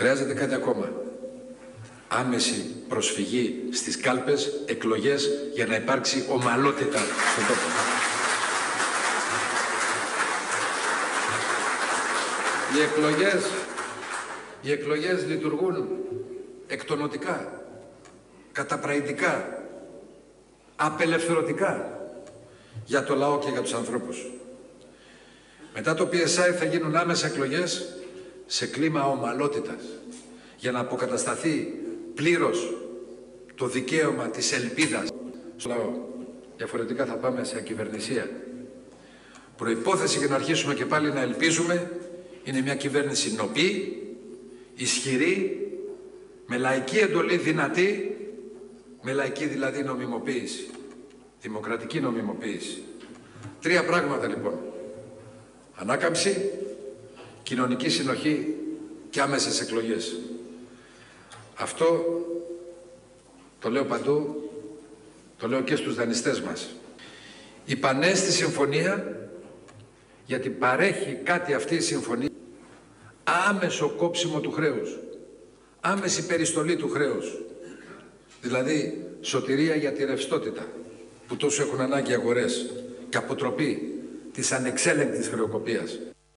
Χρειάζεται κάτι ακόμα. Άμεση προσφυγή στις κάλπες, εκλογές, για να υπάρξει ομαλότητα στον τόπο. Οι εκλογές λειτουργούν εκτονωτικά, καταπραϊντικά, απελευθερωτικά για το λαό και για τους ανθρώπους. Μετά το PSI θα γίνουν άμεσα εκλογές σε κλίμα ομαλότητας, για να αποκατασταθεί πλήρως το δικαίωμα της ελπίδας στο λαό. Διαφορετικά θα πάμε σε ακυβερνησία. Προϋπόθεση για να αρχίσουμε και πάλι να ελπίζουμε είναι μια κυβέρνηση νοπή, ισχυρή, με λαϊκή εντολή δυνατή, με λαϊκή δηλαδή νομιμοποίηση, δημοκρατική νομιμοποίηση. Τρία πράγματα λοιπόν: ανάκαμψη, κοινωνική συνοχή και άμεσες εκλογές. Αυτό το λέω παντού, το λέω και στους δανειστές μας. Η πανέστη συμφωνία, γιατί παρέχει κάτι αυτή η συμφωνία, άμεσο κόψιμο του χρέους, άμεση περιστολή του χρέους, δηλαδή σωτηρία για τη ρευστότητα που τόσο έχουν ανάγκη οι αγορές και αποτροπή της ανεξέλεγκτης χρεοκοπίας.